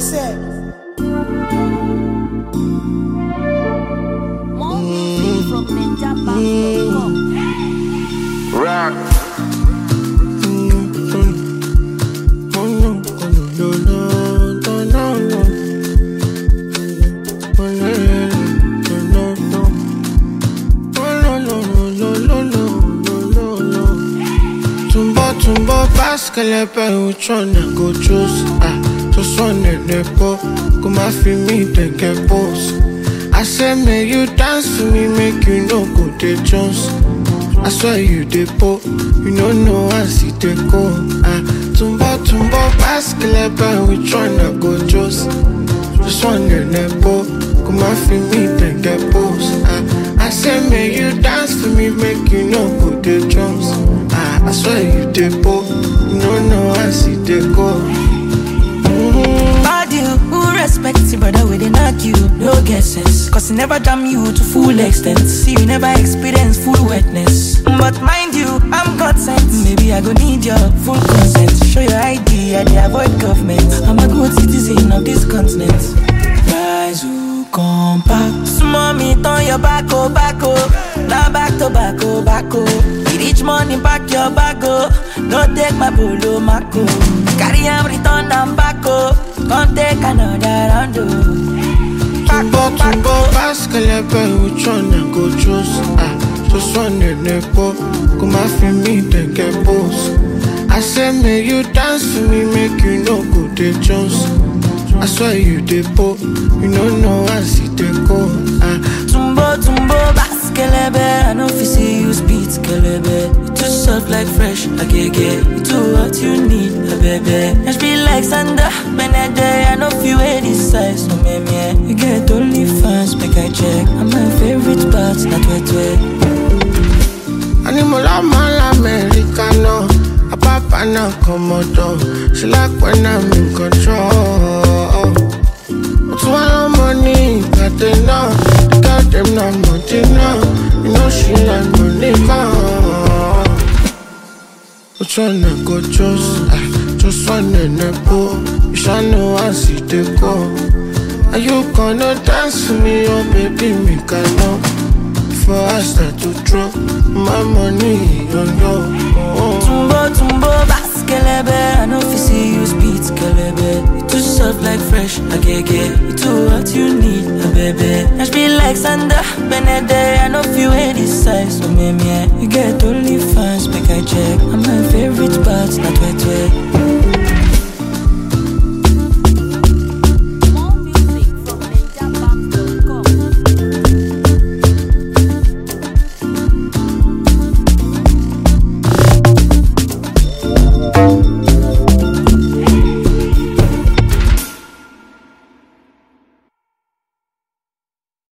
say. More music from NinjaBanks.com. Rock. Tumbo baskelebe, which one I go choose? Just one in the po, go my feel me, they get boss. I say, make you dance for me, make you no go the Jones. I swear you the po, you know I see the go. Tumbo baskelebe, which one I go choose? Just one in the po, go my feel me, they get boss. I say, make you dance for me, make you no go the Jones. I swear you the po, you know I see the go. Bad you, who respects you, brother, we didn't argue, no guesses. Cause he never damn you to full extent. See, you never experience full wetness. But mind you, I'm God sent. Maybe I go need your full consent. Show your ID, I dey avoid government. I'm a good citizen of this continent. Rise who come back. Small me, turn your back, oh. Now back to back, oh. Each morning back your bag, oh. Don't take my polo, Mako. Carry him, return and back, oh. Come take another round, oh. Tumbo baskelebe, which one I go choose? Just one in the po, go my feel me, they get boss. I say, make you dance for me, make you no go the Jones. I swear you the po, you know I see the go. Tumbo baskelebe, I know if you see you speed kelebe. You too soft like fresh, agege. You too what you need, a baby. Just be like Sandra, Benede. I know if you wear this size, no me. You get only fans, make I check. I'm my favorite part, not wet. Animal mal Americano, a papa na komodo. She like when I'm in control. What's one money, got them now. Got them now, money now. You know she like money now. Which one I go choose? Just one in the pool. You shall know I see the go. Are you gonna dance for me, oh baby, me can know. Before I start to drop my money on you. Tumbo baskelebe, I know if you see you speed kelebe. You too soft like fresh, agege. You too what you need, a baby. Just be like Sandra, Benede. I know if you wear this size, so me. You get only fans, make I check. I'm my favorite part, not wet.